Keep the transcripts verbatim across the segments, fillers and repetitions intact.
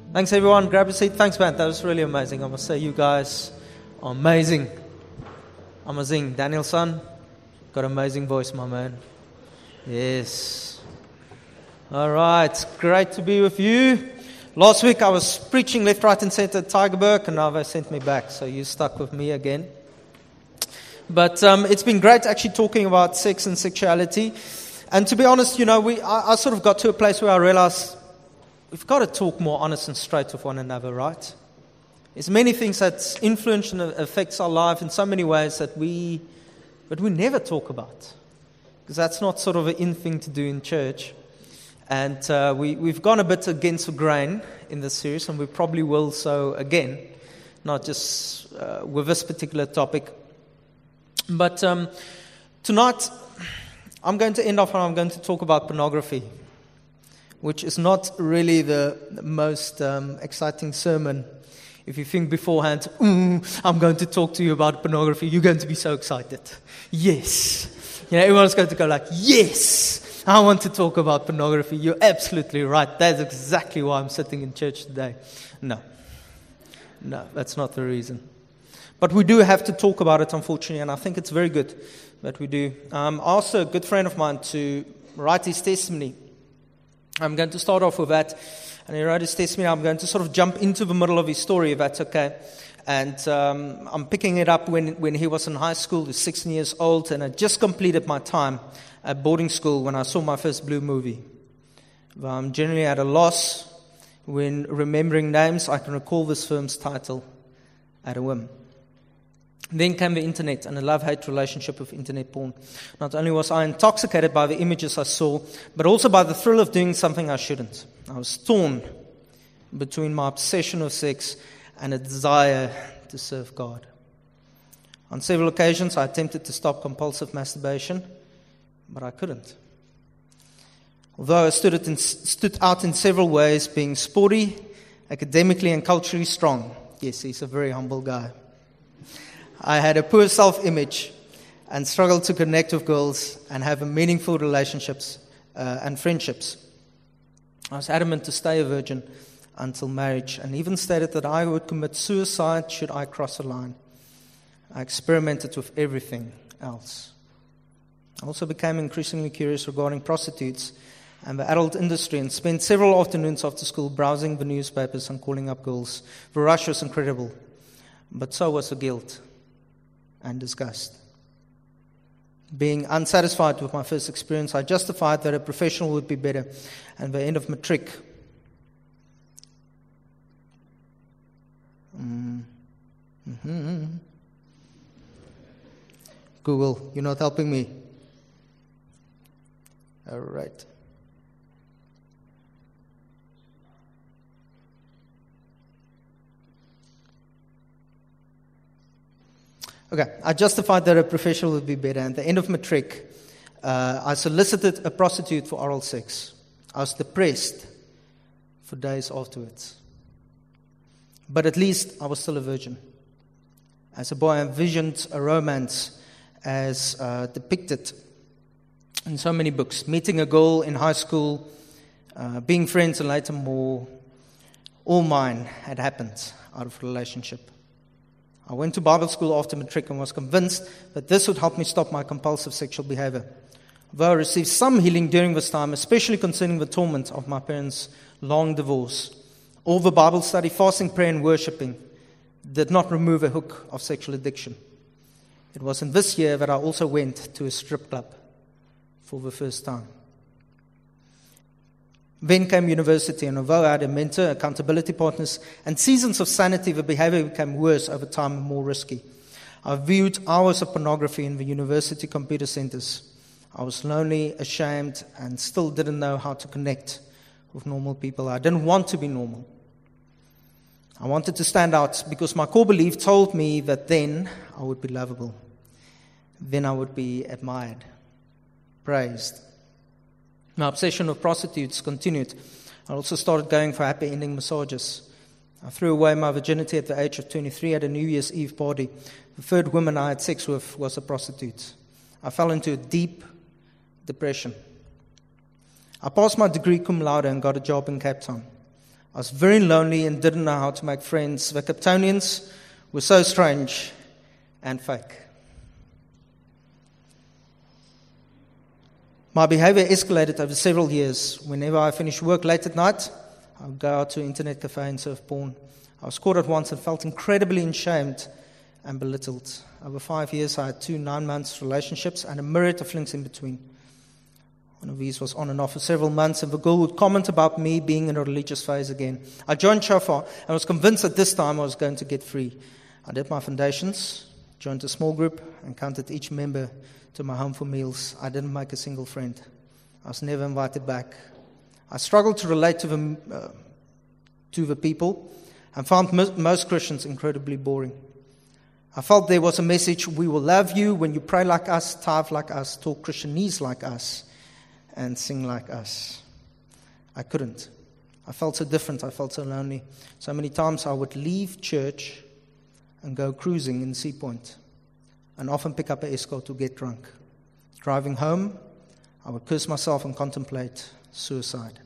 Thanks, everyone. Grab a seat. Thanks, man. That was really amazing. I must say, you guys are amazing. Amazing. Daniel's son, got an amazing voice, my man. Yes. All right. Great to be with you. Last week, I was preaching left, right, and center at Tygerberg, and now they sent me back, so you stuck with me again. But um, it's been great actually talking about sex and sexuality. And to be honest, you know, we I, I sort of got to a place where I realized we've got to talk more honest and straight with one another, right? There's many things that influence and affects our life in so many ways that we, but we never talk about. Because that's not sort of an in thing to do in church. And uh, we, we've gone a bit against the grain in this series, and we probably will so again, not just uh, with this particular topic. But um, tonight, I'm going to end off and I'm going to talk about pornography, which is not really the, the most um, exciting sermon. If you think beforehand, mm, I'm going to talk to you about pornography, you're going to be so excited. Yes. You know, everyone's going to go like, yes, I want to talk about pornography. You're absolutely right. That's exactly why I'm sitting in church today. No. No, that's not the reason. But we do have to talk about it, unfortunately, and I think it's very good that we do. Um, also, a good friend of mine to write his testimony. I'm going to start off with that. And he wrote his testimony. I'm going to sort of jump into the middle of his story, if that's okay. And um, I'm picking it up when, when he was in high school. He was sixteen years old, and I just completed my time at boarding school when I saw my first Blue movie. I'm generally at a loss when remembering names. I can recall this film's title at a whim. Then came the internet and a love-hate relationship with internet porn. Not only was I intoxicated by the images I saw, but also by the thrill of doing something I shouldn't. I was torn between my obsession with sex and a desire to serve God. On several occasions, I attempted to stop compulsive masturbation, but I couldn't. Although I stood, it in, stood out in several ways, being sporty, academically and culturally strong. Yes, he's a very humble guy. I had a poor self-image and struggled to connect with girls and have meaningful relationships uh, and friendships. I was adamant to stay a virgin until marriage, and even stated that I would commit suicide should I cross a line. I experimented with everything else. I also became increasingly curious regarding prostitutes and the adult industry, and spent several afternoons after school browsing the newspapers and calling up girls. The rush was incredible, but so was the guilt and disgust. Being unsatisfied with my first experience, I justified that a professional would be better. And by the end of matric, mm, mm-hmm. Google, you're not helping me. All right. Okay, I justified that a professional would be better. And at the end of matric, uh, I solicited a prostitute for oral sex. I was depressed for days afterwards. But at least I was still a virgin. As a boy, I envisioned a romance as uh, depicted in so many books. Meeting a girl in high school, uh, being friends, and later more. All mine had happened out of a relationship. I went to Bible school after matric and was convinced that this would help me stop my compulsive sexual behavior. Though I received some healing during this time, especially concerning the torment of my parents' long divorce, all the Bible study, fasting, prayer, and worshiping did not remove a hook of sexual addiction. It was in this year that I also went to a strip club for the first time. Then came university, and although I had a mentor, accountability partners, and seasons of sanity, the behavior became worse over time and more risky. I viewed hours of pornography in the university computer centers. I was lonely, ashamed, and still didn't know how to connect with normal people. I didn't want to be normal. I wanted to stand out because my core belief told me that then I would be lovable. Then I would be admired, praised. My obsession with prostitutes continued. I also started going for happy ending massages. I threw away my virginity at the age of twenty-three at a New Year's Eve party. The third woman I had sex with was a prostitute. I fell into a deep depression. I passed my degree cum laude and got a job in Cape Town. I was very lonely and didn't know how to make friends. The Capetonians were so strange and fake. My behavior escalated over several years. Whenever I finished work late at night, I would go out to an internet cafe and surf porn. I was caught at once and felt incredibly ashamed and belittled. Over five years, I had two nine-month relationships and a myriad of flings in between. One of these was on and off for several months, and the girl would comment about me being in a religious phase again. I joined Shofar and was convinced that this time I was going to get free. I did my foundations, joined a small group, and counted each member to my home for meals. I didn't make a single friend. I was never invited back. I struggled to relate to the, uh, to the people and found mo- most Christians incredibly boring. I felt there was a message: we will love you when you pray like us, tithe like us, talk Christianese like us, and sing like us. I couldn't. I felt so different. I felt so lonely. So many times I would leave church and go cruising in Sea Point, and often pick up an escort to get drunk. Driving home, I would curse myself and contemplate suicide.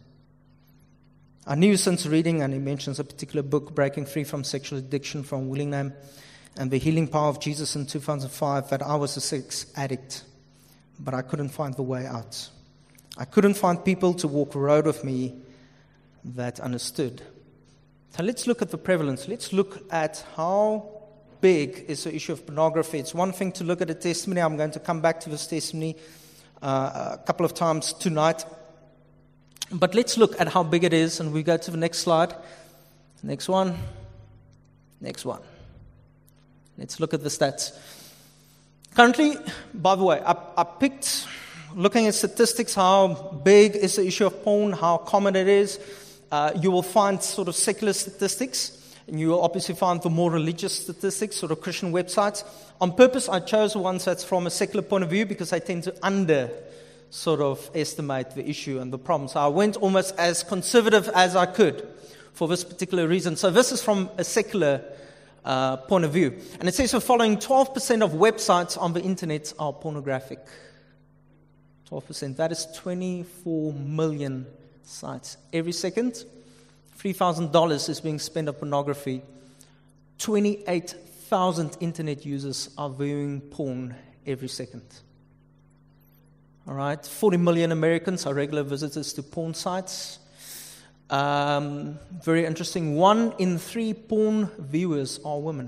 I knew since reading, and he mentions a particular book, Breaking Free from Sexual Addiction, from Willingham, and The Healing Power of Jesus in two thousand five, that I was a sex addict, but I couldn't find the way out. I couldn't find people to walk the road with me that understood. So let's look at the prevalence. Let's look at how big is the issue of pornography. It's one thing to look at a testimony. I'm going to come back to this testimony uh, a couple of times tonight. But let's look at how big it is, and we go to the next slide. Next one. Next one. Let's look at the stats. Currently, by the way, I, I picked, looking at statistics, how big is the issue of porn, how common it is. Uh, you will find sort of secular statistics, and you will obviously find the more religious statistics, sort of Christian websites. On purpose, I chose ones that's from a secular point of view because I tend to under sort of estimate the issue and the problem. So I went almost as conservative as I could for this particular reason. So this is from a secular uh, point of view. And it says the following: twelve percent of websites on the internet are pornographic. twelve percent. That is twenty-four million sites. Every second, three thousand dollars is being spent on pornography. twenty-eight thousand internet users are viewing porn every second. All right, forty million Americans are regular visitors to porn sites. Um, very interesting. One in three porn viewers are women.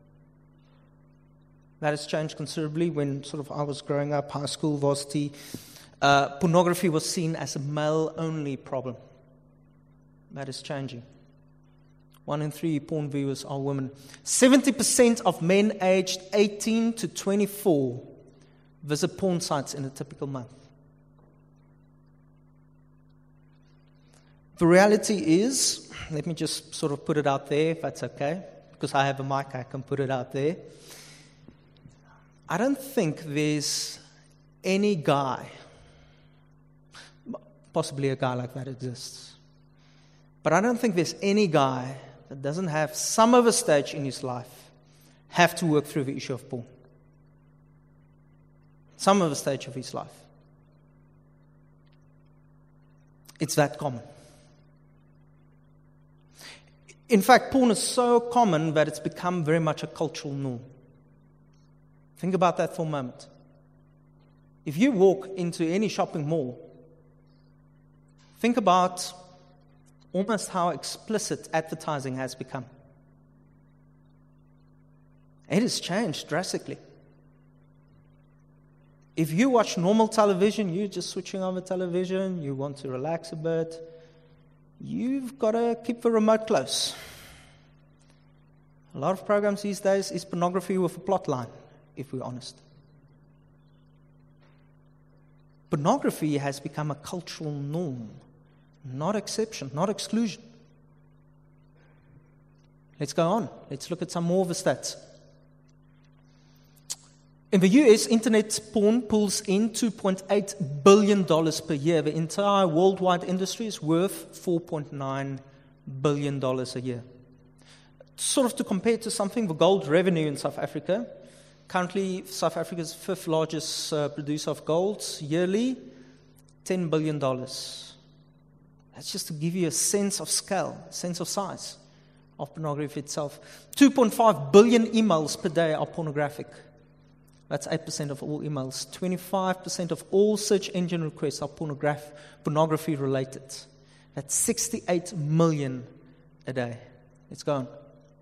That has changed considerably. When sort of I was growing up, high school, varsity, uh, pornography was seen as a male-only problem. That is changing. One in three porn viewers are women. seventy percent of men aged eighteen to twenty-four visit porn sites in a typical month. The reality is, let me just sort of put it out there, if that's okay, because I have a mic, I can put it out there. I don't think there's any guy, possibly a guy like that exists, but I don't think there's any guy that doesn't have some of a stage in his life have to work through the issue of porn. Some of the stage of his life. It's that common. In fact, porn is so common that it's become very much a cultural norm. Think about that for a moment. If you walk into any shopping mall, think about almost how explicit advertising has become. It has changed drastically. If you watch normal television, you're just switching on the television, you want to relax a bit, you've got to keep the remote close. A lot of programs these days is pornography with a plot line, if we're honest. Pornography has become a cultural norm, not exception, not exclusion. Let's go on. Let's look at some more of the stats. In the U S, internet porn pulls in two point eight billion dollars per year. The entire worldwide industry is worth four point nine billion dollars a year. Sort of to compare to something, the gold revenue in South Africa, currently South Africa's fifth largest uh, producer of gold, yearly, ten billion dollars. That's just to give you a sense of scale, a sense of size of pornography itself. two point five billion emails per day are pornographic. That's eight percent of all emails. twenty-five percent of all search engine requests are pornograph- pornography related. That's sixty-eight million a day. Let's go on.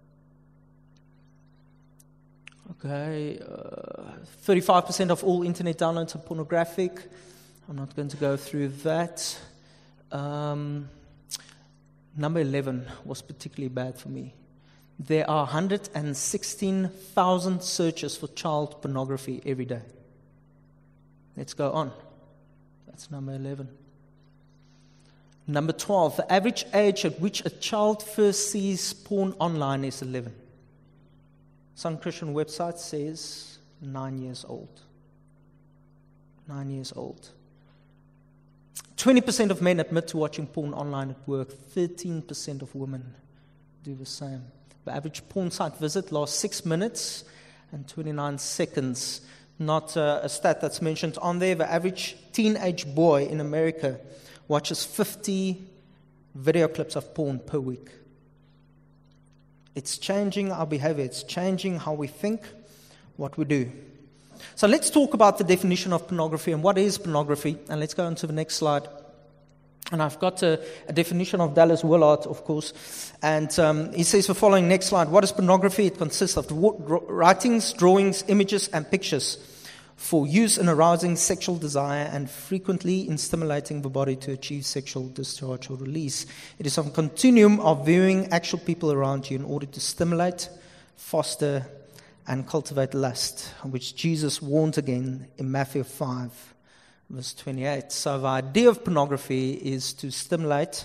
Okay, uh, thirty-five percent of all internet downloads are pornographic. I'm not going to go through that. Um, number eleven was particularly bad for me. There are one hundred sixteen thousand searches for child pornography every day. Let's go on. That's number eleven. Number twelve, the average age at which a child first sees porn online is eleven. Some Christian website says nine years old. Nine years old. twenty percent of men admit to watching porn online at work. thirteen percent of women do the same. The average porn site visit lasts six minutes and twenty-nine seconds. Not uh, a stat that's mentioned on there. The average teenage boy in America watches fifty video clips of porn per week. It's changing our behavior. It's changing how we think, what we do. So let's talk about the definition of pornography and what is pornography. And let's go on to the next slide. And I've got a, a definition of Dallas Willard, of course. And um, he says the following, next slide. What is pornography? It consists of writings, drawings, images, and pictures for use in arousing sexual desire and frequently in stimulating the body to achieve sexual discharge or release. It is a continuum of viewing actual people around you in order to stimulate, foster, and cultivate lust, which Jesus warned again in Matthew five, verse twenty-eight. So the idea of pornography is to stimulate,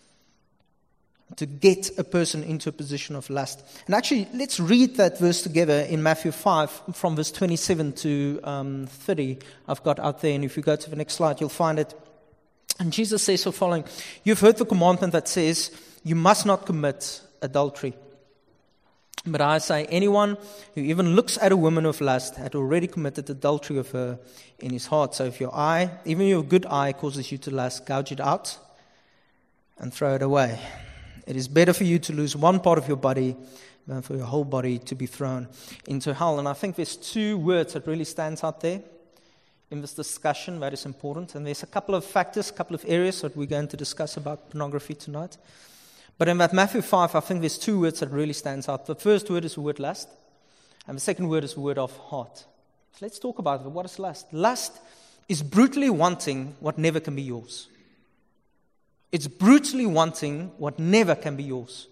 to get a person into a position of lust. And actually, let's read that verse together in Matthew five, from verse twenty-seven to um, thirty. I've got out there, and if you go to the next slide, you'll find it. And Jesus says the following, "You've heard the commandment that says, you must not commit adultery. But I say, anyone who even looks at a woman with lust had already committed adultery with her in his heart. So if your eye, even your good eye, causes you to lust, gouge it out and throw it away. It is better for you to lose one part of your body than for your whole body to be thrown into hell." And I think there's two words that really stands out there in this discussion that is important. And there's a couple of factors, a couple of areas that we're going to discuss about pornography tonight. But in that Matthew five, I think there's two words that really stands out. The first word is the word lust, and the second word is the word of heart. So let's talk about it. What is lust? Lust is brutally wanting what never can be yours. It's brutally wanting what never can be yours.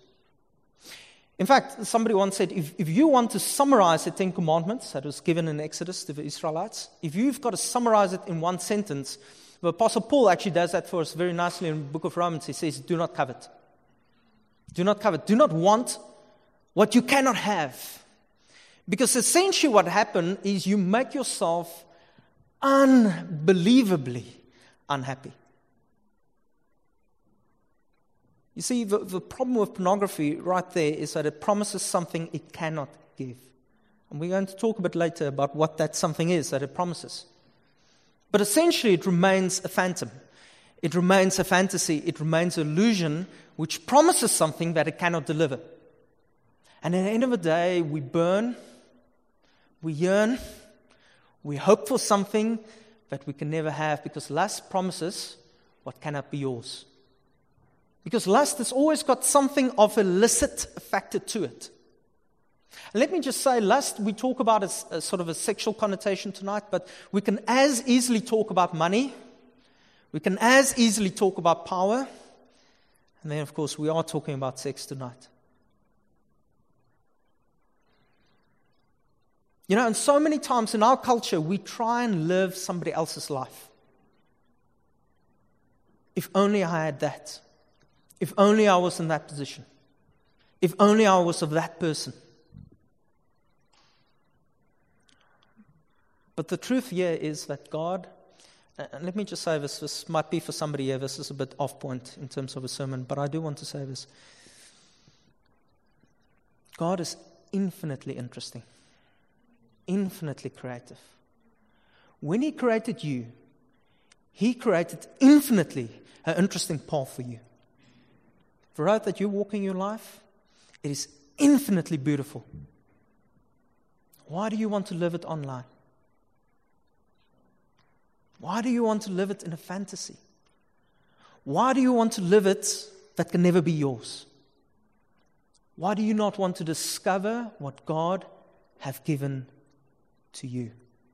In fact, somebody once said, if, if you want to summarize the Ten Commandments that was given in Exodus to the Israelites, if you've got to summarize it in one sentence, the Apostle Paul actually does that for us very nicely in the book of Romans. He says, do not covet. Do not covet. Do not want what you cannot have. Because essentially what happened is you make yourself unbelievably unhappy. You see, the, the problem with pornography right there is that it promises something it cannot give. And we're going to talk a bit later about what that something is that it promises. But essentially it remains a phantom. It remains a fantasy. It remains an illusion which promises something that it cannot deliver. And at the end of the day, we burn, we yearn, we hope for something that we can never have, because lust promises what cannot be yours. Because lust has always got something of illicit factor to it. And let me just say, lust, we talk about as a sort of a sexual connotation tonight, but we can as easily talk about money. We can as easily talk about power. And then, of course, we are talking about sex tonight. You know, and so many times in our culture, we try and live somebody else's life. If only I had that. If only I was in that position. If only I was of that person. But the truth here is that God, and let me just say this, this might be for somebody here, this is a bit off point in terms of a sermon, but I do want to say this. God is infinitely interesting, infinitely creative. When He created you, He created infinitely an interesting path for you. The road that you're walking your life, it is infinitely beautiful. Why do you want to live it online? Why do you want to live it in a fantasy? Why do you want to live it that can never be yours? Why do you not want to discover what God has given to you?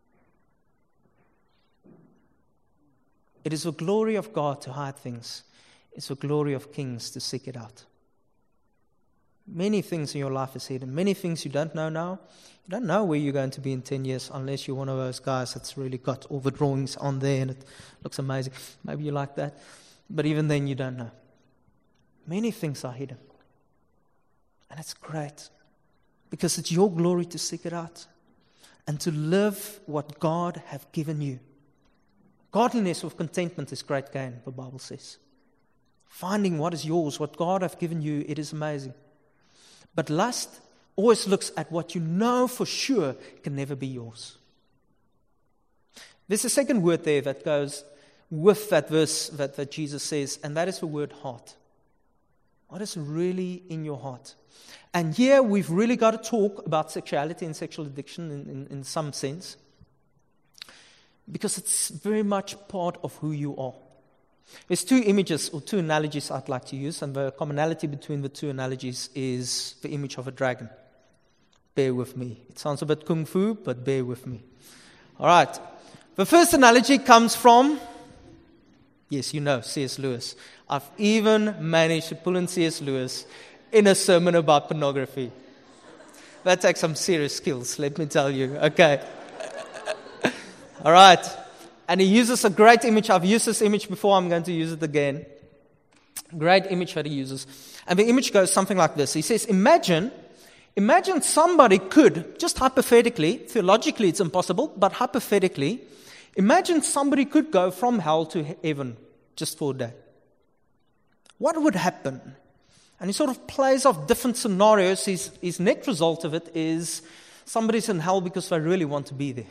It is the glory of God to hide things. It's the glory of kings to seek it out. Many things in your life is hidden. Many things you don't know now. You don't know where you're going to be in ten years unless you're one of those guys that's really got all the drawings on there and it looks amazing. Maybe you like that. But even then you don't know. Many things are hidden. And it's great. Because it's your glory to seek it out. And to live what God has given you. Godliness with contentment is great gain, the Bible says. Finding what is yours, what God has given you, it is amazing. But lust always looks at what you know for sure can never be yours. There's a second word there that goes with that verse that, that Jesus says, and that is the word heart. What is really in your heart? And here we've really got to talk about sexuality and sexual addiction in, in, in some sense. Because it's very much part of who you are. There's two images or two analogies I'd like to use, and the commonality between the two analogies is the image of a dragon. Bear with me. It sounds a bit kung fu, but bear with me. All right. The first analogy comes from, yes, you know, C S Lewis. I've even managed to pull in C S Lewis in a sermon about pornography. That takes some serious skills, let me tell you. Okay. All right. And he uses a great image. I've used this image before. I'm going to use it again. Great image that he uses. And the image goes something like this. He says, imagine, imagine somebody could, just hypothetically, theologically it's impossible, but hypothetically, imagine somebody could go from hell to heaven just for a day. What would happen? And he sort of plays off different scenarios. His, his net result of it is somebody's in hell because they really want to be there.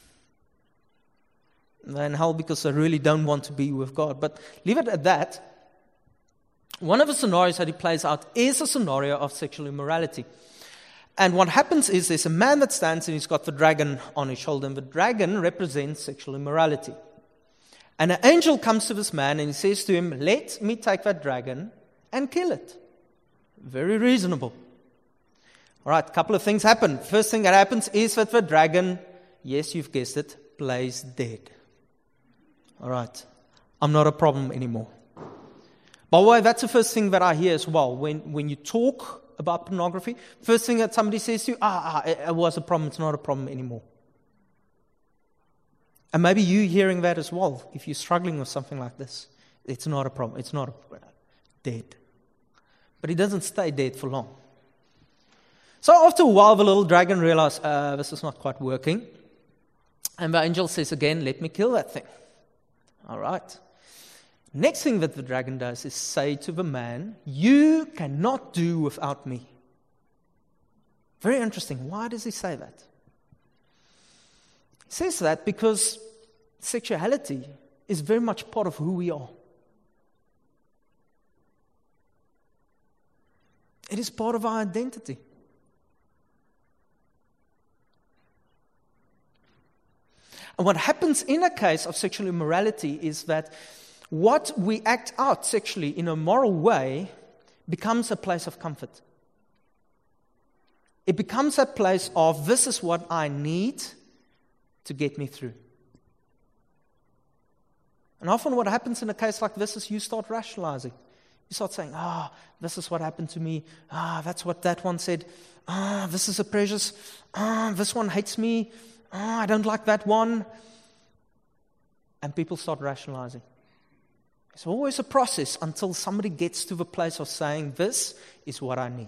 They're in hell because they really don't want to be with God. But leave it at that. One of the scenarios that he plays out is a scenario of sexual immorality. And what happens is there's a man that stands and he's got the dragon on his shoulder. And the dragon represents sexual immorality. And an angel comes to this man and he says to him, let me take that dragon and kill it. Very reasonable. All right, a couple of things happen. First thing that happens is that the dragon, yes, you've guessed it, plays dead. All right, I'm not a problem anymore. By the way, that's the first thing that I hear as well. When when you talk about pornography, first thing that somebody says to you, ah, ah, it was a problem, it's not a problem anymore. And maybe you hearing that as well, if you're struggling with something like this. It's not a problem, it's not a problem. Dead. But he doesn't stay dead for long. So after a while, the little dragon realized, uh, this is not quite working. And the angel says again, let me kill that thing. All right. Next thing that the dragon does is say to the man, you cannot do without me. Very interesting. Why does he say that? He says that because sexuality is very much part of who we are. It is part of our identity. And what happens in a case of sexual immorality is that what we act out sexually in a moral way becomes a place of comfort. It becomes a place of, this is what I need to get me through. And often what happens in a case like this is you start rationalizing. You start saying, ah, oh, this is what happened to me. Ah, oh, that's what that one said. Ah, oh, this is a precious. Ah, oh, this one hates me. Oh, I don't like that one. And people start rationalizing. It's always a process until somebody gets to the place of saying, this is what I need.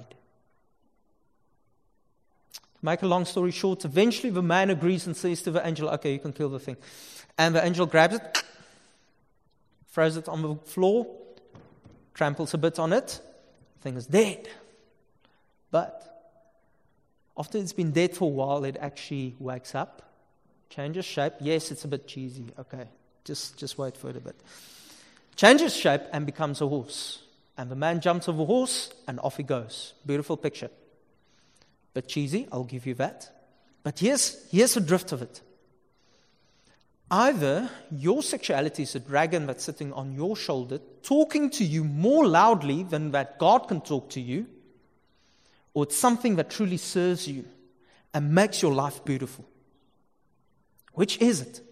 To make a long story short, eventually the man agrees and says to the angel, okay, you can kill the thing. And the angel grabs it, throws it on the floor, tramples a bit on it, the thing is dead. But after it's been dead for a while, it actually wakes up, changes shape. Yes, it's a bit cheesy. Okay, Just, just wait for it a bit. Changes shape and becomes a horse. And the man jumps off a horse and off he goes. Beautiful picture. Bit cheesy, I'll give you that. But here's, here's the drift of it. Either your sexuality is a dragon that's sitting on your shoulder, talking to you more loudly than that God can talk to you, or it's something that truly serves you and makes your life beautiful. Which is it?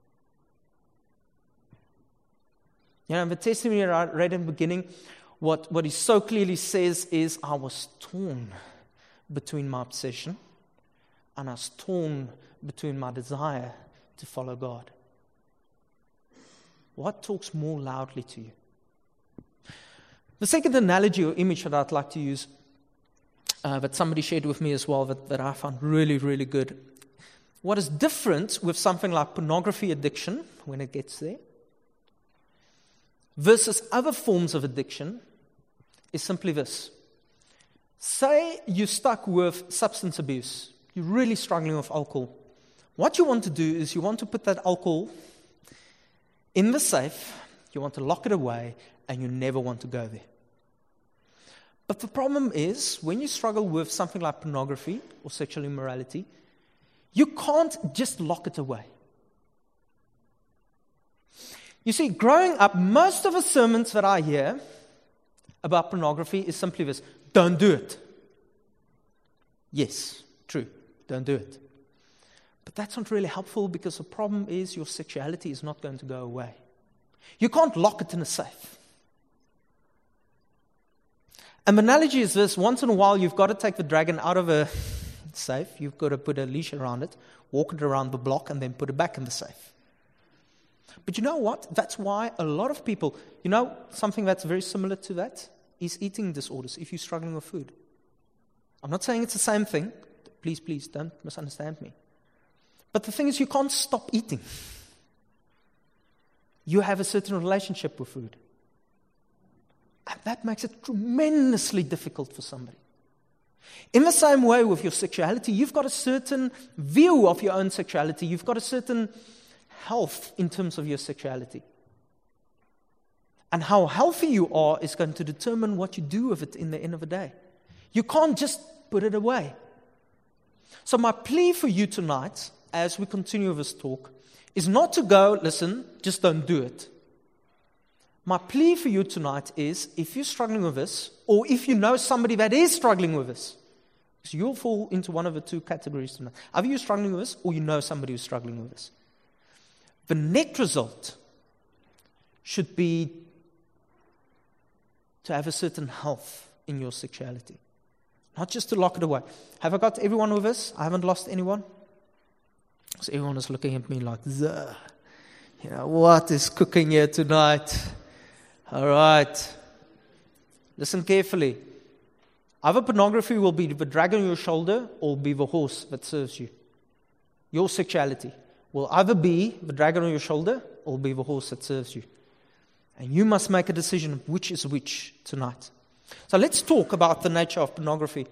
You know, the testimony I read in the beginning, what, what he so clearly says is, I was torn between my obsession and I was torn between my desire to follow God. What talks more loudly to you? The second analogy or image that I'd like to use, uh, that somebody shared with me as well, that, that I found really, really good. What is different with something like pornography addiction, when it gets there, versus other forms of addiction, is simply this. Say you're stuck with substance abuse. You're really struggling with alcohol. What you want to do is you want to put that alcohol in the safe, you want to lock it away, and you never want to go there. But the problem is, when you struggle with something like pornography or sexual immorality, you can't just lock it away. You see, growing up, most of the sermons that I hear about pornography is simply this: don't do it. Yes, true, don't do it. But that's not really helpful, because the problem is your sexuality is not going to go away. You can't lock it in a safe. And the analogy is this: once in a while you've got to take the dragon out of a safe, you've got to put a leash around it, walk it around the block, and then put it back in the safe. But you know what? That's why a lot of people, you know, something that's very similar to that is eating disorders, if you're struggling with food. I'm not saying it's the same thing. Please, please, don't misunderstand me. But the thing is, you can't stop eating. You have a certain relationship with food. And that makes it tremendously difficult for somebody. In the same way with your sexuality, you've got a certain view of your own sexuality. You've got a certain health in terms of your sexuality. And how healthy you are is going to determine what you do with it in the end of the day. You can't just put it away. So my plea for you tonight, as we continue this talk, is not to go, listen, just don't do it. My plea for you tonight is, if you're struggling with this, or if you know somebody that is struggling with this, because you'll fall into one of the two categories tonight. Either you're struggling with this, or you know somebody who's struggling with this. The net result should be to have a certain health in your sexuality. Not just to lock it away. Have I got everyone with us? I haven't lost anyone? Because everyone is looking at me like, Zuh. You know, what is cooking here tonight? All right. Listen carefully. Either pornography will be the dragon on your shoulder, or be the horse that serves you. Your sexuality will either be the dragon on your shoulder, or be the horse that serves you. And you must make a decision of which is which tonight. So let's talk about the nature of pornography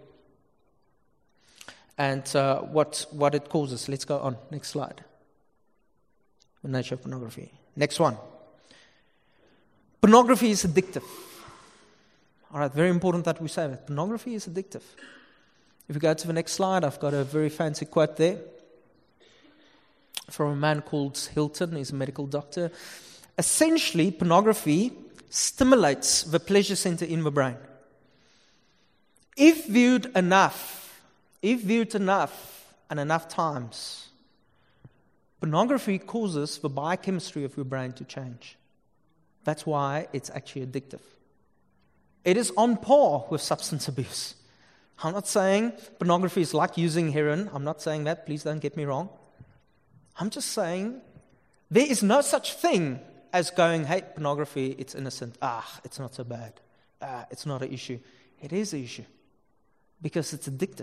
and uh, what, what it causes. Let's go on. Next slide. The nature of pornography. Next one. Pornography is addictive. All right, very important that we say that. Pornography is addictive. If we go to the next slide, I've got a very fancy quote there from a man called Hilton. He's a medical doctor. Essentially, pornography stimulates the pleasure center in the brain. If viewed enough, if viewed enough and enough times, pornography causes the biochemistry of your brain to change. That's why it's actually addictive. It is on par with substance abuse. I'm not saying pornography is like using heroin. I'm not saying that. Please don't get me wrong. I'm just saying there is no such thing as going, hey, pornography, it's innocent. Ah, it's not so bad. Ah, it's not an issue. It is an issue because it's addictive.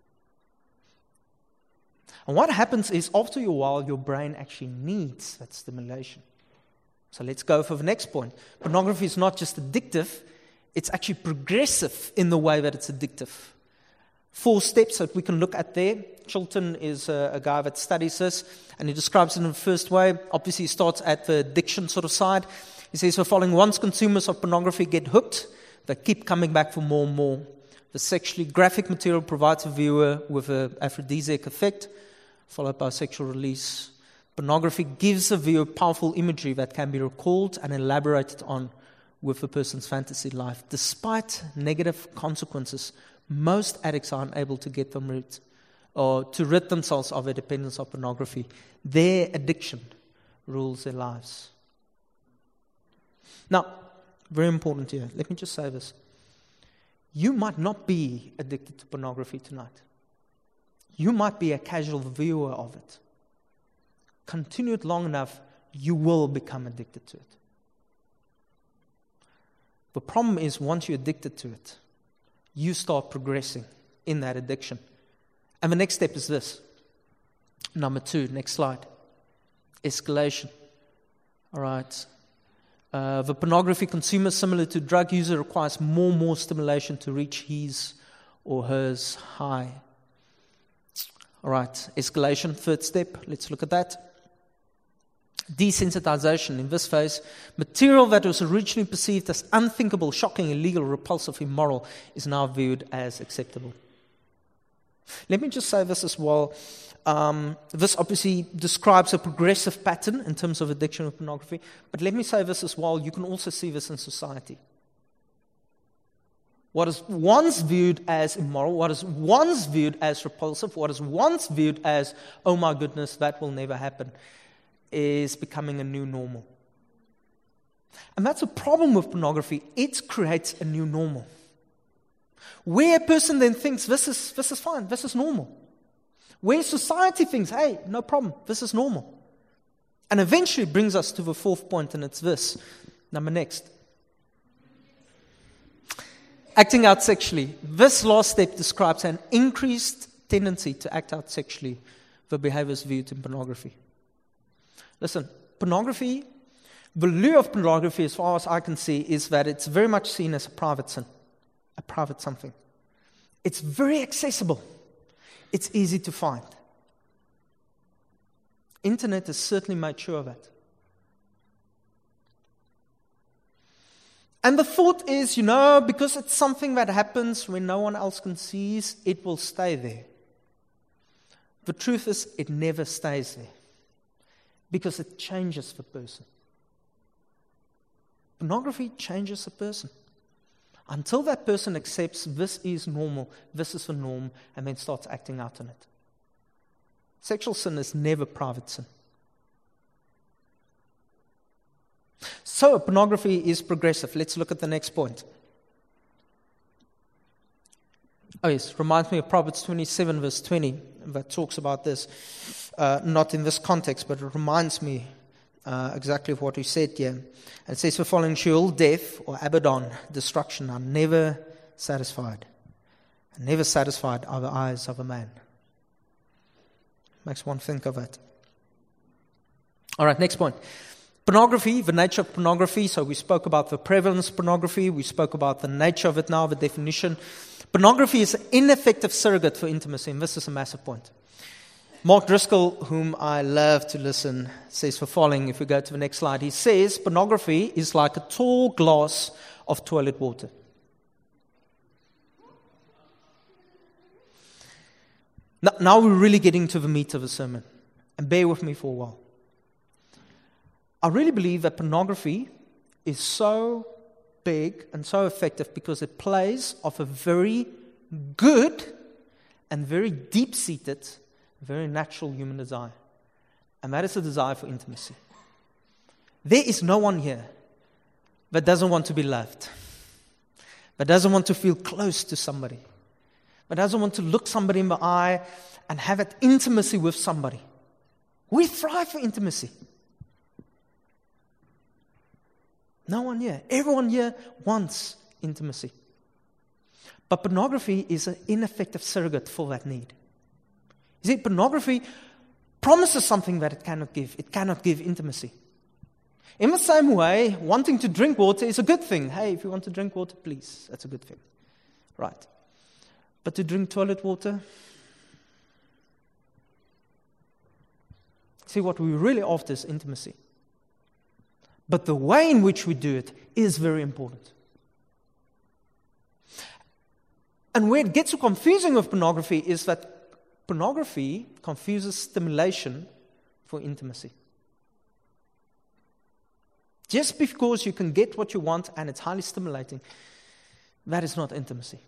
And what happens is, after a while, your brain actually needs that stimulation. So let's go for the next point. Pornography is not just addictive, it's actually progressive in the way that it's addictive. Four steps that we can look at there. Chilton is a, a guy that studies this, and he describes it in the first way. Obviously, he starts at the addiction sort of side. He says, "For following, once consumers of pornography get hooked, they keep coming back for more and more. The sexually graphic material provides a viewer with an aphrodisiac effect, followed by sexual release. Pornography gives the viewer powerful imagery that can be recalled and elaborated on with a person's fantasy life. Despite negative consequences, most addicts are unable to get them rid, or to rid themselves of their dependence on pornography. Their addiction rules their lives." Now, very important here. Let me just say this. You might not be addicted to pornography tonight. You might be a casual viewer of it. Continue it long enough, you will become addicted to it. The problem is, once you're addicted to it, you start progressing in that addiction. And the next step is this. Number two, next slide. Escalation. All right. Uh, the pornography consumer, similar to drug user, requires more and more stimulation to reach his or hers high. All right. Escalation, third step. Let's look at that. Desensitization. In this phase, material that was originally perceived as unthinkable, shocking, illegal, repulsive, immoral is now viewed as acceptable. Let me just say this as well. Um, this obviously describes a progressive pattern in terms of addiction to pornography, but let me say this as well. You can also see this in society. What is once viewed as immoral, what is once viewed as repulsive, what is once viewed as, oh my goodness, that will never happen, is becoming a new normal. And that's a problem with pornography. It creates a new normal. Where a person then thinks, this is, this is fine, this is normal. Where society thinks, hey, no problem, this is normal. And eventually brings us to the fourth point, and it's this. Number next. Acting out sexually. This last step describes an increased tendency to act out sexually, the behaviors viewed in pornography. Listen, pornography, the lure of pornography, as far as I can see, is that it's very much seen as a private sin, a private something. It's very accessible. It's easy to find. Internet has certainly made sure of that. And the thought is, you know, because it's something that happens when no one else can see, it will stay there. The truth is, it never stays there. Because it changes the person. Pornography changes a person. Until that person accepts this is normal, this is the norm, and then starts acting out on it. Sexual sin is never private sin. So, pornography is progressive. Let's look at the next point. Oh yes, reminds me of Proverbs twenty-seven verse twenty that talks about this. Uh, not in this context, but it reminds me uh, exactly of what we said here. And it says, "For following Sheol, death, or Abaddon, destruction, are never satisfied. And never satisfied are the eyes of a man." Makes one think of it. All right, next point. Pornography, the nature of pornography. So we spoke about the prevalence of pornography. We spoke about the nature of it now, the definition. Pornography is an ineffective surrogate for intimacy, and this is a massive point. Mark Driscoll, whom I love to listen, says the following, if we go to the next slide. He says, pornography is like a tall glass of toilet water. Now, now we're really getting to the meat of the sermon. And bear with me for a while. I really believe that pornography is so big and so effective because it plays off a very good and very deep-seated, very natural human desire. And that is a desire for intimacy. There is no one here that doesn't want to be loved, that doesn't want to feel close to somebody, that doesn't want to look somebody in the eye and have that intimacy with somebody. We thrive for intimacy. No one here. Everyone here wants intimacy. But pornography is an ineffective surrogate for that need. You see, pornography promises something that it cannot give. It cannot give intimacy. In the same way, wanting to drink water is a good thing. Hey, if you want to drink water, please. That's a good thing. Right. But to drink toilet water, See, what we really after is intimacy. But the way in which we do it is very important. And where it gets so confusing with pornography is that pornography confuses stimulation for intimacy. Just because you can get what you want and it's highly stimulating, that is not intimacy.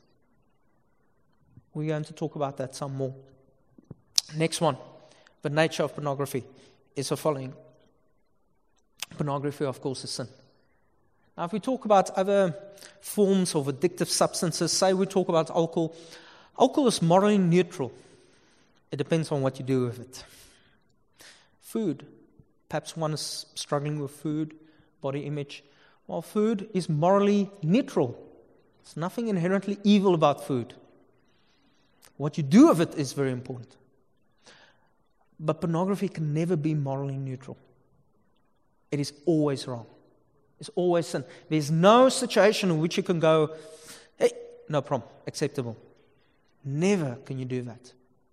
We're going to talk about that some more. Next one, the nature of pornography is the following. Pornography, of course, is sin. Now, if we talk about other forms of addictive substances, say we talk about alcohol, alcohol is morally neutral. It depends on what you do with it. Food, perhaps one is struggling with food, body image. Well, food is morally neutral. There's nothing inherently evil about food. What you do with it is very important. But pornography can never be morally neutral. It is always wrong. It's always sin. There's no situation in which you can go, hey, no problem, acceptable. Never can you do that.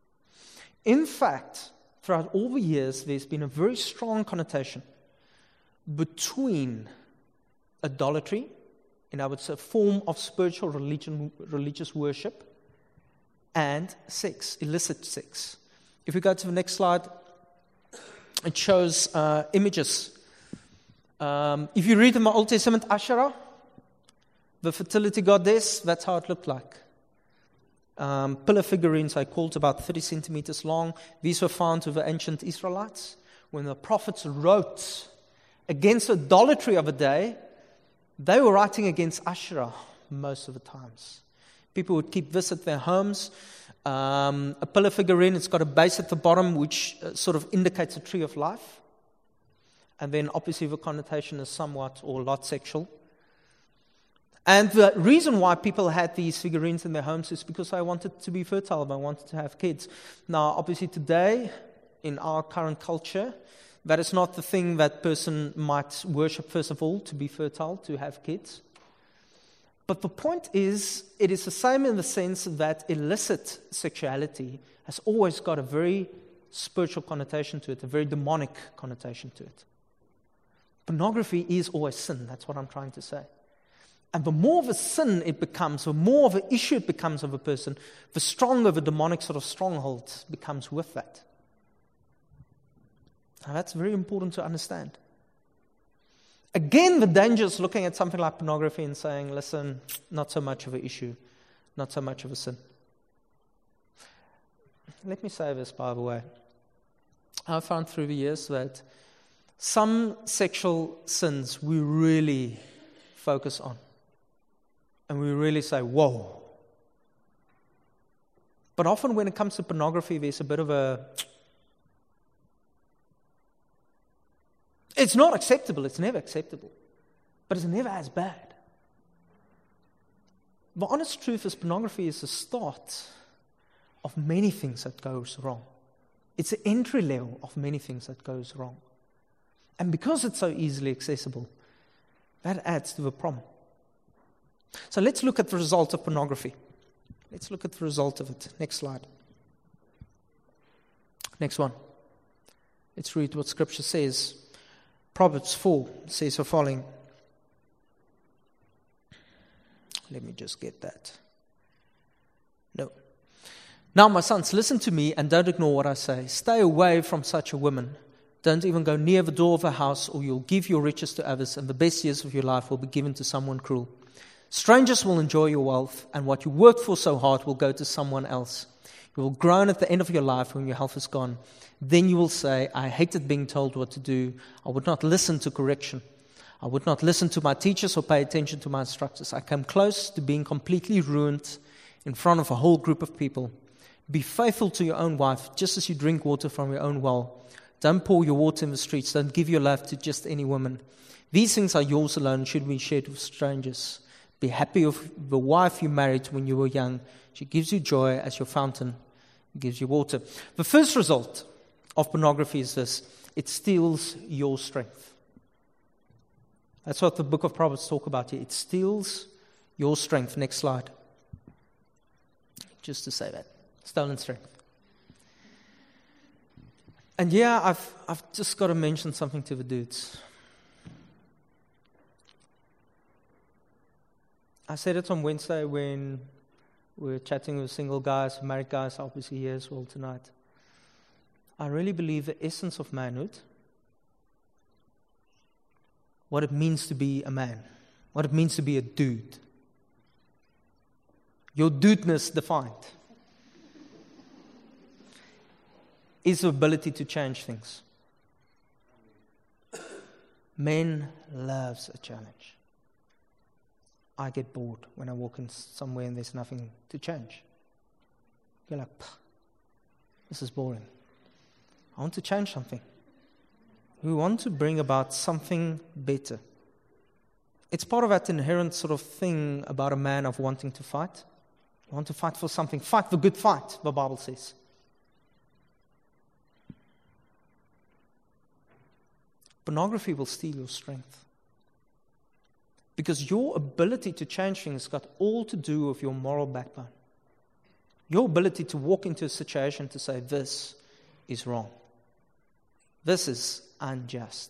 In fact, throughout all the years, there's been a very strong connotation between idolatry, in other words, a form of spiritual religion, religious worship, and sex, illicit sex. If we go to the next slide, it shows uh, images. Um, if you read in the Old Testament, Asherah, the fertility goddess, that's how it looked like. Um, pillar figurines, I called about thirty centimeters long. These were found with the ancient Israelites. When the prophets wrote against idolatry of the day, they were writing against Asherah most of the times. People would keep this at their homes. Um, a pillar figurine, it's got a base at the bottom which uh, sort of indicates a tree of life. And then obviously the connotation is somewhat or a lot sexual. And the reason why people had these figurines in their homes is because they wanted to be fertile, they wanted to have kids. Now, obviously today, in our current culture, that is not the thing that person might worship first of all, to be fertile, to have kids. But the point is, it is the same in the sense that illicit sexuality has always got a very spiritual connotation to it, a very demonic connotation to it. Pornography is always sin, that's what I'm trying to say. And the more of a sin it becomes, the more of an issue it becomes of a person, the stronger the demonic sort of stronghold becomes with that. Now that's very important to understand. Again, the danger is looking at something like pornography and saying, listen, not so much of an issue, not so much of a sin. Let me say this, by the way. I've found through the years that some sexual sins we really focus on. And we really say, whoa. But often when it comes to pornography, there's a bit of a... It's not acceptable. It's never acceptable. But it's never as bad. The honest truth is pornography is the start of many things that goes wrong. It's the entry level of many things that goes wrong. And because it's so easily accessible, that adds to the problem. So let's look at the result of pornography. Let's look at the result of it. Next slide. Next one. Let's read what Scripture says. Proverbs four says the following. Let me just get that. No. Now, my sons, listen to me and don't ignore what I say. Stay away from such a woman. Don't even go near the door of her house, or you'll give your riches to others, and the best years of your life will be given to someone cruel. Strangers will enjoy your wealth, and what you worked for so hard will go to someone else. You will groan at the end of your life when your health is gone. Then you will say, I hated being told what to do. I would not listen to correction. I would not listen to my teachers or pay attention to my instructors. I came close to being completely ruined in front of a whole group of people. Be faithful to your own wife, just as you drink water from your own well. Don't pour your water in the streets. Don't give your love to just any woman. These things are yours alone and should be shared with strangers. Be happy with the wife you married when you were young. She gives you joy as your fountain gives you water. The first result of pornography is this. It steals your strength. That's what the book of Proverbs talk about here. It steals your strength. Next slide. Just to say that. Stolen strength. And yeah, I've I've just got to mention something to the dudes. I said it on Wednesday when we were chatting with single guys, married guys, obviously here as well tonight. I really believe the essence of manhood, what it means to be a man, what it means to be a dude, your dudeness defined, is the ability to change things. Men loves a challenge. I get bored when I walk in somewhere and there's nothing to change. You're like, this is boring. I want to change something. We want to bring about something better. It's part of that inherent sort of thing about a man of wanting to fight. You want to fight for something. Fight the good fight, the Bible says. Pornography will steal your strength. Because your ability to change things has got all to do with your moral backbone. Your ability to walk into a situation to say, this is wrong. This is unjust.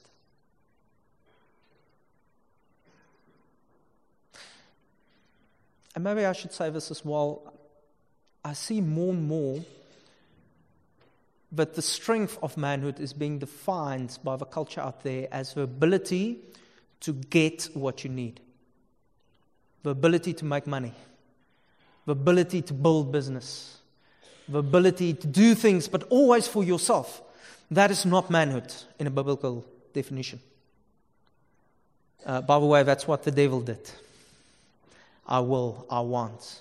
And maybe I should say this as well. I see more and more that the strength of manhood is being defined by the culture out there as the ability to get what you need. The ability to make money. The ability to build business. The ability to do things, but always for yourself. That is not manhood in a biblical definition. Uh, by the way, that's what the devil did. I will, I want.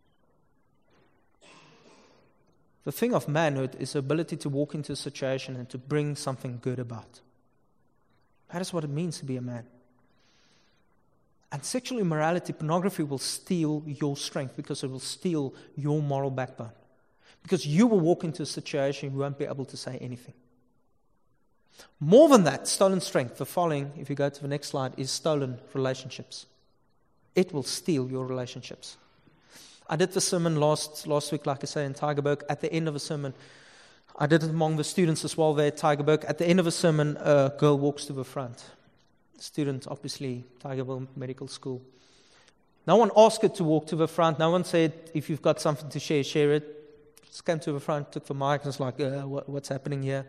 The thing of manhood is the ability to walk into a situation and to bring something good about. That is what it means to be a man. And sexual immorality, pornography will steal your strength because it will steal your moral backbone. Because you will walk into a situation you won't be able to say anything. More than that, stolen strength, the following, if you go to the next slide, is stolen relationships. It will steal your relationships. I did the sermon last last week, like I say, in Tygerberg. At the end of the sermon, I did it among the students as well there at Tygerberg. At the end of the sermon, a girl walks to the front. Student, obviously, Tygerberg Medical School. No one asked her to walk to the front. No one said, if you've got something to share, share it. Just came to the front, took the mic, and was like, uh, what, what's happening here?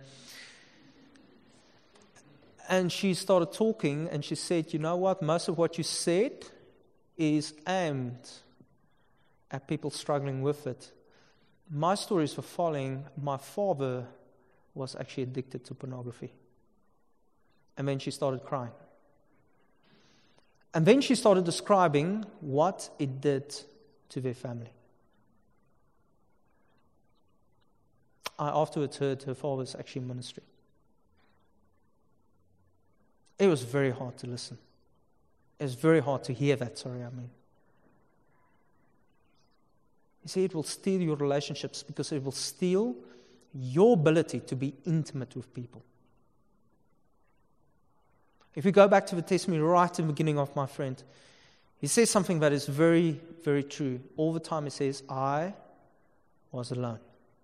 And she started talking, and she said, you know what? Most of what you said is aimed at people struggling with it. My story is the following. My father was actually addicted to pornography. And then she started crying. And then she started describing what it did to their family. I afterwards heard her father was actually in ministry. It was very hard to listen. It was very hard to hear that, sorry, I mean. You see, it will steal your relationships because it will steal your ability to be intimate with people. If we go back to the testimony right in the beginning of my friend, he says something that is very, very true. All the time he says, I was alone.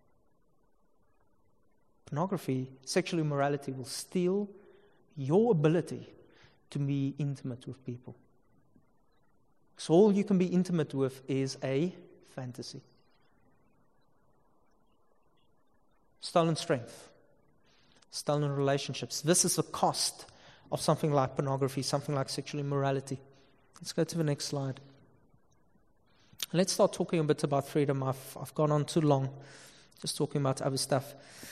Pornography, sexual immorality will steal your ability to be intimate with people. So all you can be intimate with is a fantasy. Stolen strength. Stolen relationships. This is the cost of something like pornography, something like sexual immorality. Let's go to the next slide. Let's start talking a bit about freedom. I've, I've gone on too long just talking about other stuff.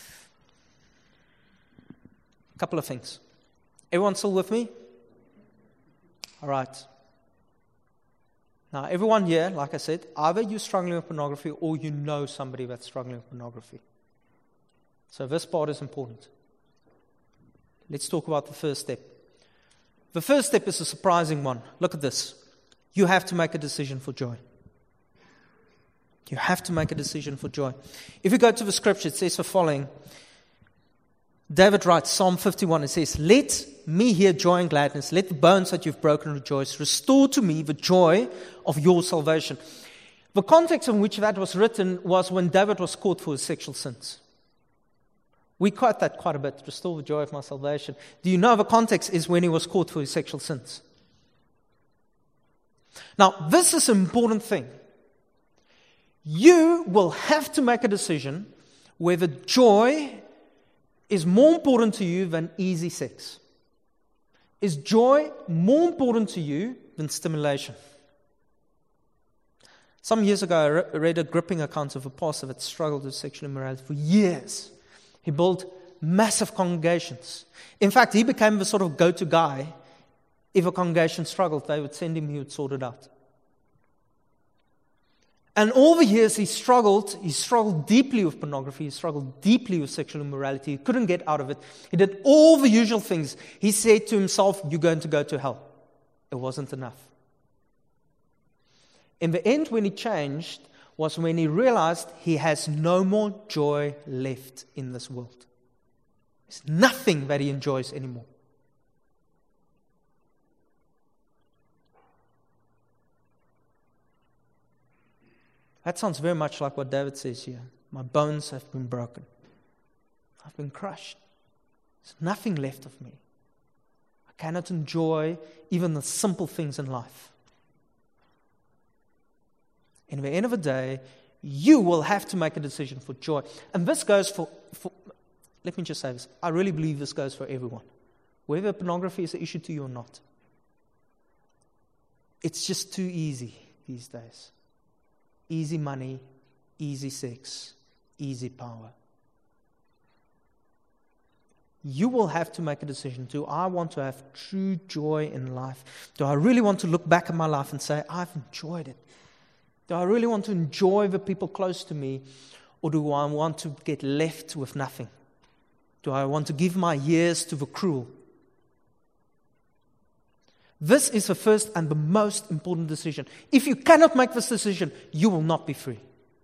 A couple of things. Everyone still with me? All right. Now, everyone here, like I said, either you're struggling with pornography or you know somebody that's struggling with pornography. So this part is important. Let's talk about the first step. The first step is a surprising one. Look at this. You have to make a decision for joy. You have to make a decision for joy. If you go to the scripture, it says the following. David writes, Psalm fifty-one, it says, let me hear joy and gladness. Let the bones that you've broken rejoice. Restore to me the joy of your salvation. The context in which that was written was when David was caught for his sexual sins. We quote that quite a bit, restore the joy of my salvation. Do you know the context is when he was caught for his sexual sins? Now, this is an important thing. You will have to make a decision whether joy is more important to you than easy sex. Is joy more important to you than stimulation? Some years ago, I re- read a gripping account of a pastor that struggled with sexual immorality for years. He built massive congregations. In fact, he became the sort of go-to guy. If a congregation struggled, they would send him, he would sort it out. And all the years he struggled, he struggled deeply with pornography, he struggled deeply with sexual immorality, he couldn't get out of it. He did all the usual things. He said to himself, you're going to go to hell. It wasn't enough. In the end, when he changed, was when he realized he has no more joy left in this world. There's nothing that he enjoys anymore. That sounds very much like what David says here. My bones have been broken. I've been crushed. There's nothing left of me. I cannot enjoy even the simple things in life. And at the end of the day, you will have to make a decision for joy. And this goes for, for let me just say this. I really believe this goes for everyone. Whether pornography is an issue to you or not. It's just too easy these days. Easy money, easy sex, easy power. You will have to make a decision. Do I want to have true joy in life? Do I really want to look back at my life and say, I've enjoyed it? Do I really want to enjoy the people close to me? Or do I want to get left with nothing? Do I want to give my years to the cruel? This is the first and the most important decision. If you cannot make this decision, you will not be free.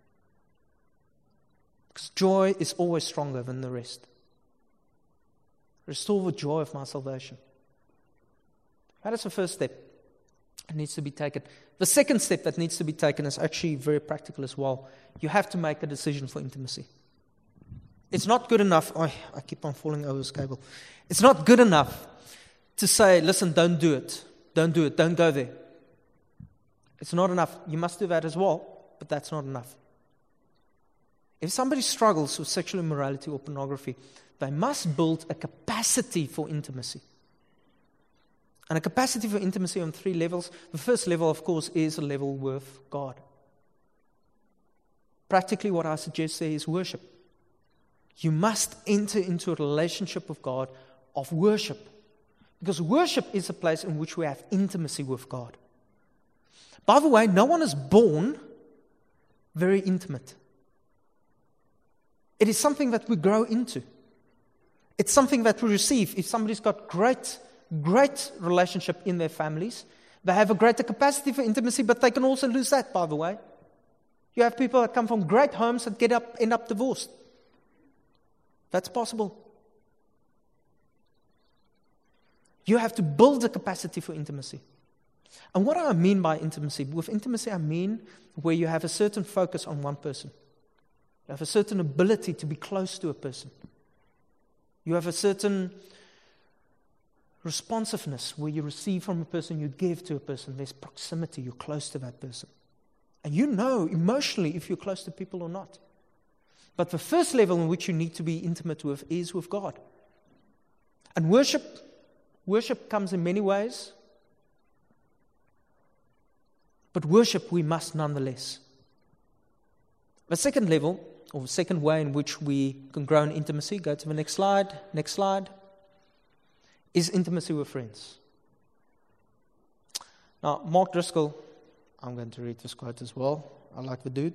Because joy is always stronger than the rest. Restore the joy of my salvation. That is the first step. It needs to be taken. The second step that needs to be taken is actually very practical as well. You have to make a decision for intimacy. It's not good enough. Oh, I keep on falling over this cable. It's not good enough to say, listen, don't do it. Don't do it. Don't go there. It's not enough. You must do that as well, but that's not enough. If somebody struggles with sexual immorality or pornography, they must build a capacity for intimacy. And a capacity for intimacy on three levels. The first level, of course, is a level with God. Practically, what I suggest there is worship. You must enter into a relationship with God of worship. Because worship is a place in which we have intimacy with God. By the way, no one is born very intimate. It is something that we grow into. It's something that we receive. If somebody's got great, great relationship in their families, they have a greater capacity for intimacy, but they can also lose that, by the way. You have people that come from great homes that get up, end up divorced. That's possible. You have to build a capacity for intimacy. And what do I mean by intimacy? With intimacy, I mean where you have a certain focus on one person. You have a certain ability to be close to a person. You have a certain responsiveness where you receive from a person, you give to a person. There's proximity. You're close to that person. And you know emotionally if you're close to people or not. But the first level in which you need to be intimate with is with God. And worship, worship comes in many ways. But worship we must nonetheless. The second level, or the second way in which we can grow in intimacy, go to the next slide, next slide, is intimacy with friends. Now, Mark Driscoll, I'm going to read this quote as well. I like the dude.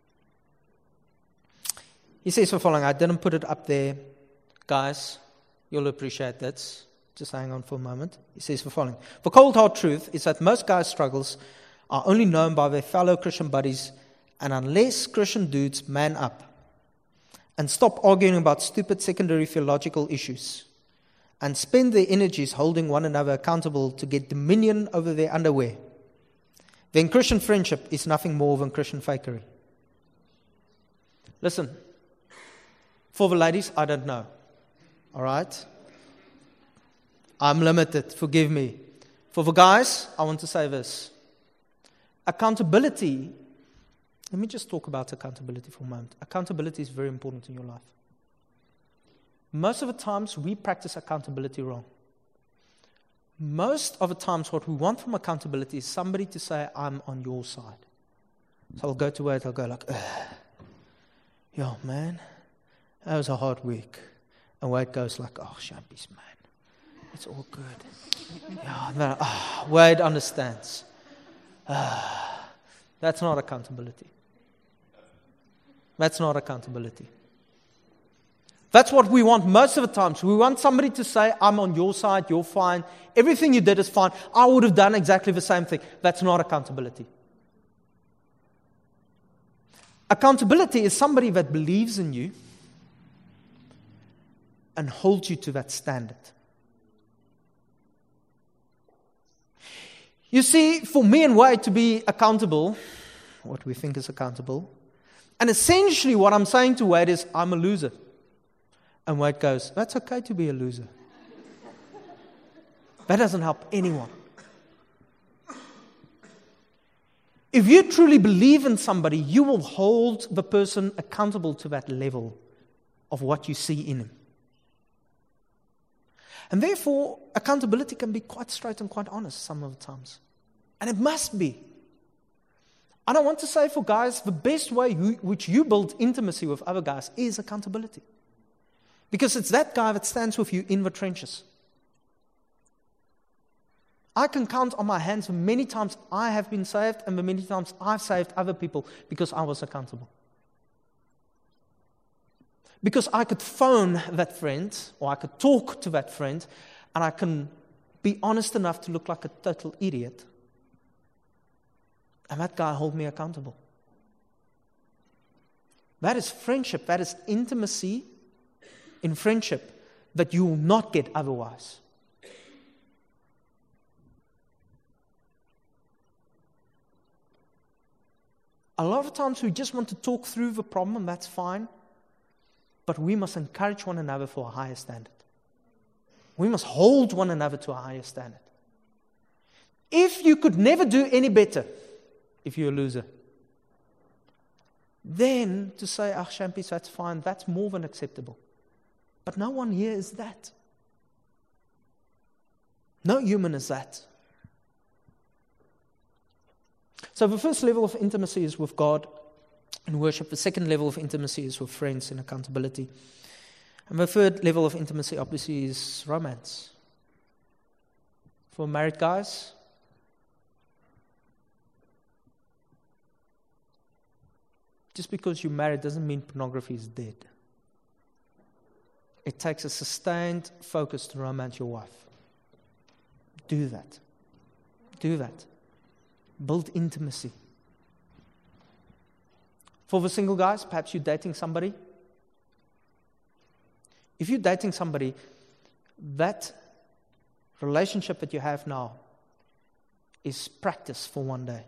He says the following, I didn't put it up there. Guys, you'll appreciate that. Just hang on for a moment. He says the following, the cold hard truth is that most guys' struggles are only known by their fellow Christian buddies, and unless Christian dudes man up and stop arguing about stupid secondary theological issues and spend their energies holding one another accountable to get dominion over their underwear, then Christian friendship is nothing more than Christian fakery. Listen, For the ladies, I don't know. All right? I'm limited. Forgive me. For the guys, I want to say this. Accountability. Let me just talk about accountability for a moment. Accountability is very important in your life. Most of the times, we practice accountability wrong. Most of the times, what we want from accountability is somebody to say, I'm on your side. So I'll go to work, I'll go like, ugh. Yo, man, that was a hard week. And Wade goes like, oh, Shampies, man, it's all good. Yeah, no, oh, Wade understands. Uh, that's not accountability. That's not accountability. That's what we want most of the times. We want somebody to say, I'm on your side, you're fine. Everything you did is fine. I would have done exactly the same thing. That's not accountability. Accountability is somebody that believes in you and holds you to that standard. You see, for me and Wade to be accountable, what we think is accountable, and essentially what I'm saying to Wade is, I'm a loser. And Wade goes, that's okay to be a loser. That doesn't help anyone. If you truly believe in somebody, you will hold the person accountable to that level of what you see in him. And therefore, accountability can be quite straight and quite honest some of the times. And it must be. I don't want to say for guys, the best way you, which you build intimacy with other guys is accountability. Because it's that guy that stands with you in the trenches. I can count on my hands the many times I have been saved and the many times I've saved other people because I was accountable. Because I could phone that friend or I could talk to that friend and I can be honest enough to look like a total idiot. And that guy hold me accountable. That is friendship. That is intimacy in friendship that you will not get otherwise. A lot of times we just want to talk through the problem, and that's fine. But we must encourage one another for a higher standard. We must hold one another to a higher standard. If you could never do any better, if you're a loser, then to say, ah, Shampies, that's fine, that's more than acceptable. But no one here is that. No human is that. So the first level of intimacy is with God in worship. The second level of intimacy is with friends in accountability. And the third level of intimacy, obviously, is romance. For married guys, just because you're married doesn't mean pornography is dead. It takes a sustained focus to romance your wife. Do that. Do that. Build intimacy. For the single guys, perhaps you're dating somebody. If you're dating somebody, that relationship that you have now is practice for one day.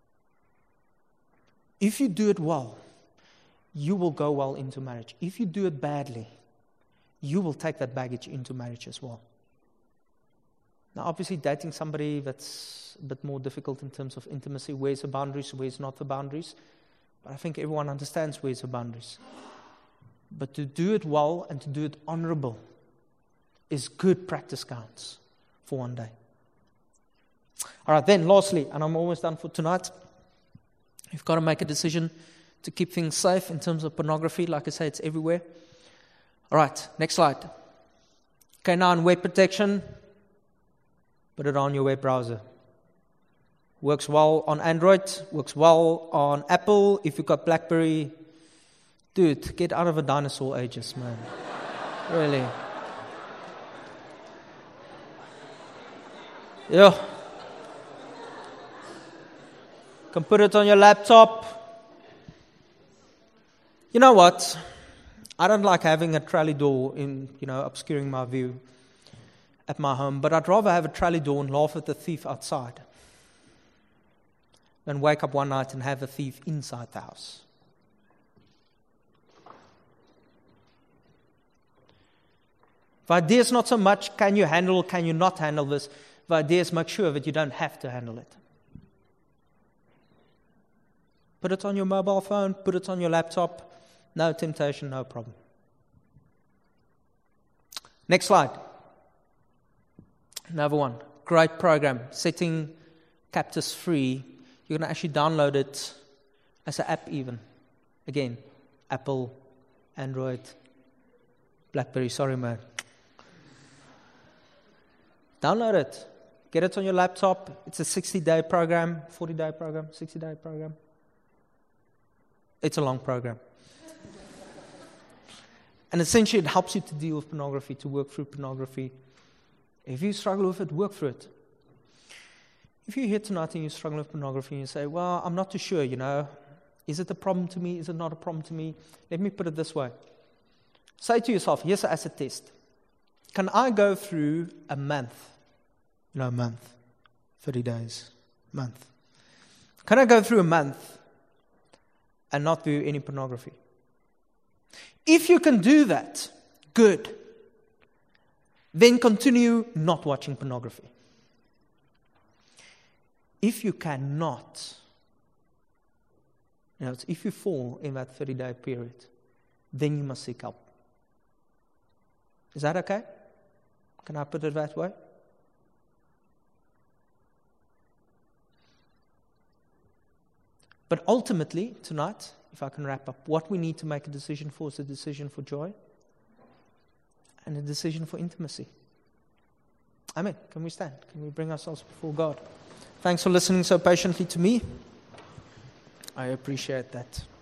If you do it well, you will go well into marriage. If you do it badly, you will take that baggage into marriage as well. Now, obviously, dating somebody that's a bit more difficult in terms of intimacy. Where's the boundaries, where's not the boundaries? But I think everyone understands where's the boundaries. But to do it well and to do it honorable is good practice counts for one day. All right, then, lastly, and I'm almost done for tonight, you've got to make a decision to keep things safe in terms of pornography. Like I say, it's everywhere. All right, next slide. Okay, now on web protection, put it on your web browser. Works well on Android, works well on Apple. If you've got BlackBerry, dude, get out of the dinosaur ages, man. Really. Yeah. Can put it on your laptop. You know what? I don't like having a trolley door in, you know, obscuring my view at my home, but I'd rather have a trolley door and laugh at the thief outside than wake up one night and have a thief inside the house. If idea is not so much, can you handle, can you not handle this? If ideas, make sure that you don't have to handle it. Put it on your mobile phone, put it on your laptop. No temptation, no problem. Next slide. Another one. Great program. Setting captives free. You're going to actually download it as an app even. Again, Apple, Android, BlackBerry. Sorry, man. Download it. Get it on your laptop. It's a sixty-day program, forty-day program, sixty-day program. It's a long program. And essentially, it helps you to deal with pornography, to work through pornography. If you struggle with it, work through it. If you're here tonight and you struggle with pornography and you say, well, I'm not too sure, you know. Is it a problem to me? Is it not a problem to me? Let me put it this way. Say to yourself, here's an acid test. Can I go through a month? You know, a month. thirty days. Month. Can I go through a month and not view any pornography? If you can do that, good. Then continue not watching pornography. If you cannot, you know, if you fall in that thirty-day period, then you must seek help. Is that okay? Can I put it that way? But ultimately, tonight, if I can wrap up, what we need to make a decision for is a decision for joy and a decision for intimacy. Amen. Can we stand? Can we bring ourselves before God? Thanks for listening so patiently to me. I appreciate that.